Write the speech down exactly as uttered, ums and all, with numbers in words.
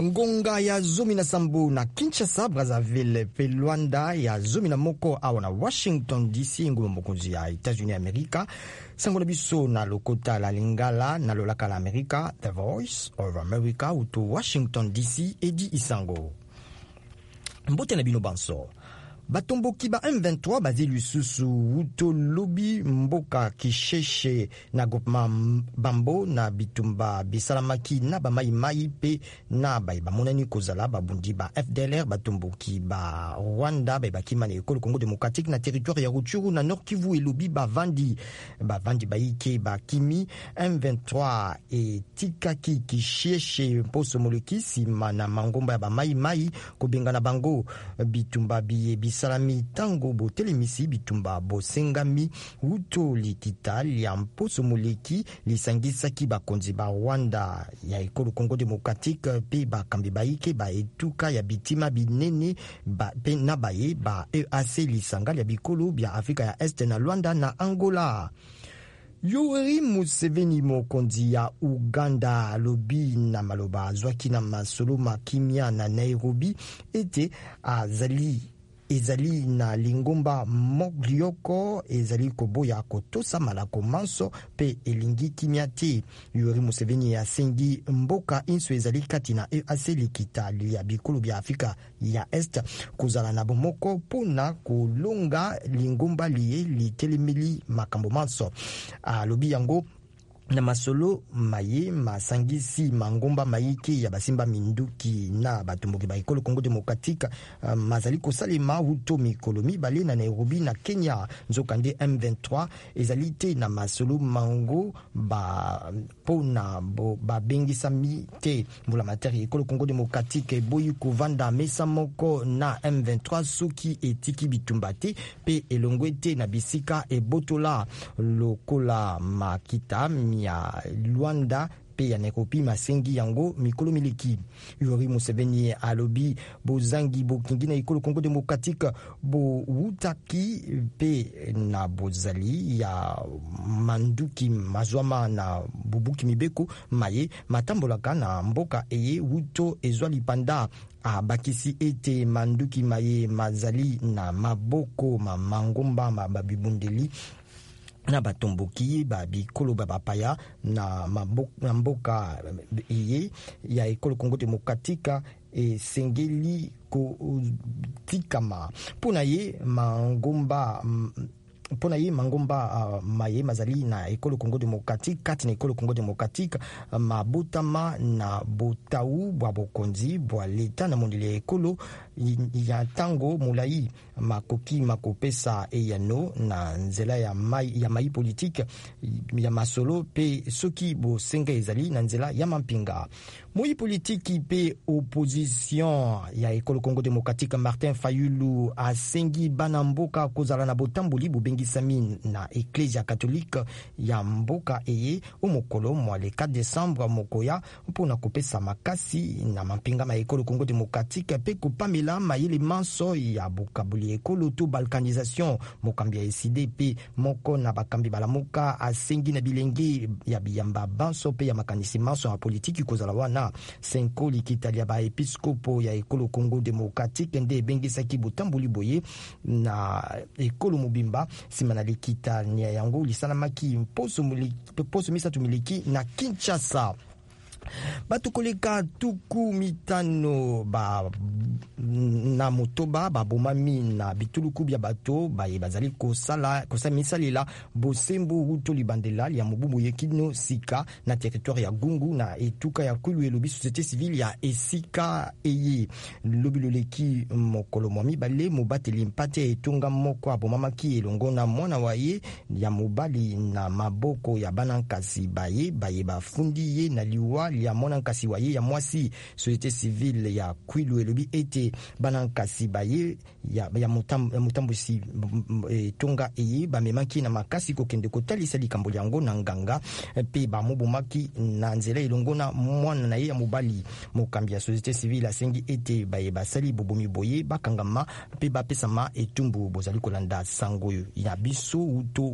ngonga ya zomi na sambo na Kinshasa, Brazzaville pe Luanda ya zomi na moko awa na Washington D C ngulu mokonzi ya États-Unis Amerika. Sango na biso na lokota la lingala na lolaka la Amerika, The Voice of America uto Washington D C edi isango. Mbote na bino banso. Batomboki ba M vingt-trois bazi lususu uto lobi mboka kisheshe na gopma bambo na bitumba bisalamaki na ba mai mai pe na ba bamonani kozala babundi ba F D L R batomboki ba Rwanda ba bakima na ekolo Congo démocratique na territoire ya Rutshuru na Nord Kivu elobi ba vandi ba vandi ba ike ba kimi M vingt-trois e tikaki kisheshe poso moleki sima na mangomba ya ba mai mai kobengana bango bitumba biye salami tango botelemisi bitumba bosengami uto likita ya mposo moleki lisangisaki bakonzi ba Rwanda ya ekolo Congo démocratique pe bakambi baike ba etuka ya bitima binene ba pe na baye ba E A C lisanga ya bikolo bya Afrika ya Este na Luanda na Angola. Yoweri Museveni mokonzi ya Uganda alobi na maloba zwaki na masolo makimia na Nairobi ete azali ezali na lingomba moglioko ezali koboya kotosa malako manso pe elingi kimia te. Yoweri Museveni asengi mboka inso ezali kati na E A C likita ya bikolo bya Afrika ya Est kozala na bomoko pona kolonga lingomba liye litelemeli makambo manso. Alobi yango na masolo maye masangisi mangomba maike ya basimba minduki na batomboki ba ekolo Congo démocratique uh, mazali kosalema uto mikolo mibale na Nairobi na Kenya. Nzokande M vingt-trois ezali te na masolo mango ba pona bo babengisa mi te mbula materi ekolo Congo démocratique boyi kovanda mesa moko na M vingt-trois soki etiki bitumba te pe elongwe te na bisika ebotola lokola makita ya Luanda pe ya Nairobi masengi yango mikolo miliki. Yoweri Museveni alobi bozangi bokingi na ekolo Congo démocratique bo wutaki pe na bozali ya manduki mazwama na bubuki mibeko maye matambolaka na mboka eye wuto ezwali panda. Abakisi ete manduki maye mazali na maboko ma mangomba mababibundeli na batomboki ba bikolo ba bapaya na mboka, mboka iye ya ekolo Congo démocratique e sengeli ko tikama pona ye mangomba pona ye mangomba uh, maye mazali na ekolo Congo démocratique kati na ekolo Congo démocratique uh, mabotama na botau bwa bokonzi bwa leta na mondele ekolo ya tango mulai makoki makopesa eyano na nzela ya mai ya mai politique ya masolo pe soki bo senga ezali na nzela ya mampinga moi politique pe opposition ya ekolo Congo démocratique. Martin Fayulu asengi bana mboka kozala na botamboli bobengisami na Ecclesia catholique ya mboka eye omokolo mwa le quatre décembre mokoya mpona kopesa makasi na mampinga ma ekolo Congo démocratique pe kopamela mayele manso ya bokabuli ekolo to balkanisation mokambi ya E C D pe moko na bakambi balamuka asengi na bilenge ya biyamba banso pe ya makanisi manso ya politiki kozala wana senko likitalia ba episkopo ya ekolo Congo démocratique nde bengisaki botamboli boye na ekolo mobimba sima na likita nia yango lisalamaki mposo muliki poso misatu miliki na Kinshasa. Batu koleka tuku mitano ba na motoba ba bomami na bituluku bya bato ba bazali kosala kosala misalila bosembo huto libandela ya mobubu yekino sika na territoire ya Gungu na etuka ya Kwilu elobi société civile ya esika eye lobiloleki mokolo mwami bale mobateli mpate etonga moko abomamaki elongo na mwana waye ya mobali na maboko ya banankasi baye baye bafundi ye na liwa ya mwana nkasi waye ya mwasi. Société civile ya Kwilu elobi ete banankasi baye ya, ya mutambusi mutambu e, tonga eye bamemaki na makasi kokende kotalisa likambo yango na nganga pe bamobomaki na nzela elongo na mwana na ye ya mobali. Mokambi ya société civile asengi ete baye basali bobomi boye bakangama pe bapesama etumbu bozali kolanda sango ya biso uto